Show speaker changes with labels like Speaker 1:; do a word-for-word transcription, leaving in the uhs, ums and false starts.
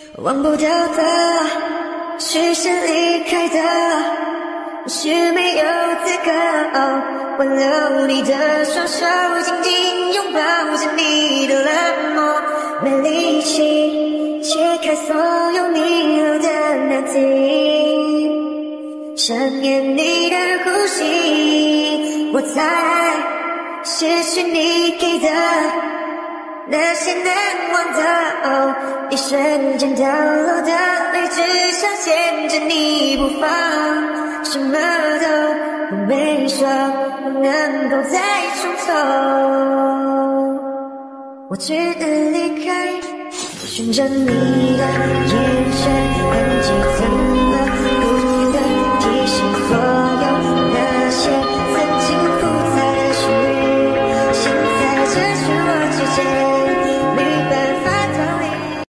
Speaker 1: 忘不掉的，是先离开的，是没有资格挽留你的双手，紧紧拥抱着你的冷漠，没力气解开所有你留的难题，想念你的呼吸，我才失去你给的那些难忘的，哦，一瞬间掉落的泪，只想牵着你不放，什么都没说，不能够再重头。我只能离开，循着你的眼神痕迹。